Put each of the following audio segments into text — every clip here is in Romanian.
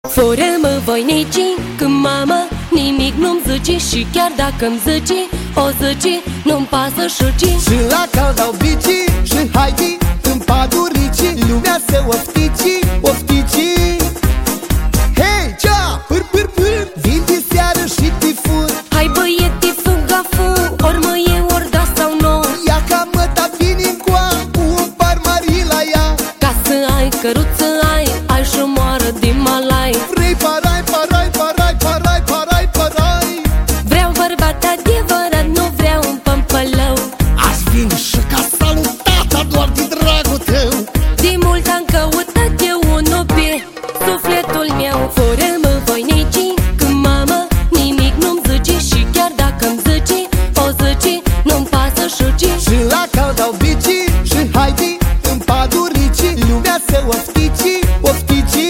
Fără-mă voinicii, când mama nimic nu-mi zice, și chiar dacă-mi zice, o zice, nu-mi pasă și Și la cal dau bicii și haidi în paduricii, lumea se oftici, oftici. Hei, cea, pâr, pâr, pâr, vin de seară și te fur. Hai băiete, fugafu, ori mă e, ori da sau nu. Ia ca măta vine încoa, cu un par mari la ea. Ca să ai căruță ai și moară din malai. Vrei parai, parai, parai, parai, parai, parai. Vreau bărbat adevărat, nu vreau un pămpălău. Aș vine și ca salutata doar din dragul tău. De mult am căutat eu unul pe sufletul meu. Fără-mă voinicii, când mama nimic nu-mi zice, și chiar dacă-mi zice, o zice, nu-mi pasă și Și la cal dau bicii și haidi în paduricii, lumea se oftici, oftici.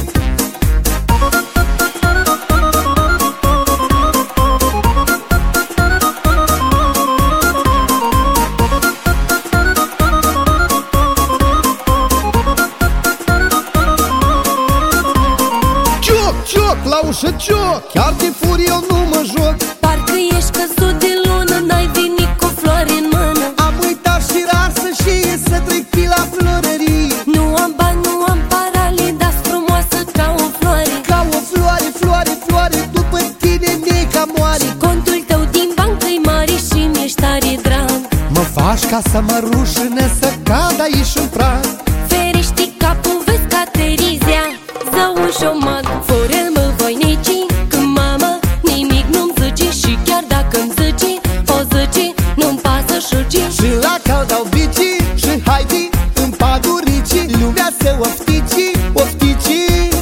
Cioc, la ușă cioc, chiar de fur eu nu mă joc. Parcă ești căzut de lună, n-ai venit cu floare în mână. Am uitat și rasă și e să trec pe la florării. Nu am bani, nu am parale, dar-s frumoasă ca o floare. Ca o floare, floare, floare, după tine neca moare. Contul tău din bancă-i mare și mi-ești tare drag. Mă faci ca să mă rușine, să cad aici în prag. Ferești capul, vezi ca Terizea, zău și o mag. Fără-mă voinicii, când mama nimic nu-mi zice, și chiar dacă-mi zice, o zice, nu-mi pasă și Și la cal dau bicii și haidi în paduricii, lumea se oftici, oftici.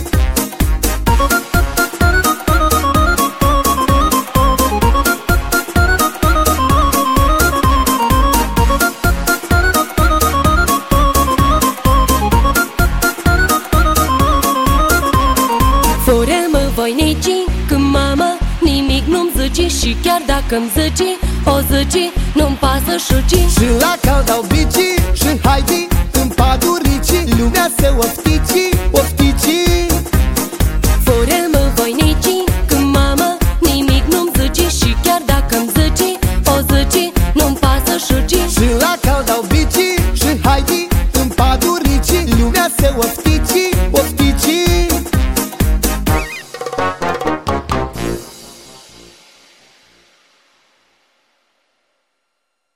Fără-mă voinicii, când mama nimic nu-mi zice, și chiar dacă-mi zice, o zice, nu-mi pasă și Și la cal dau bicii și haidi în paduricii, lumea se oftici,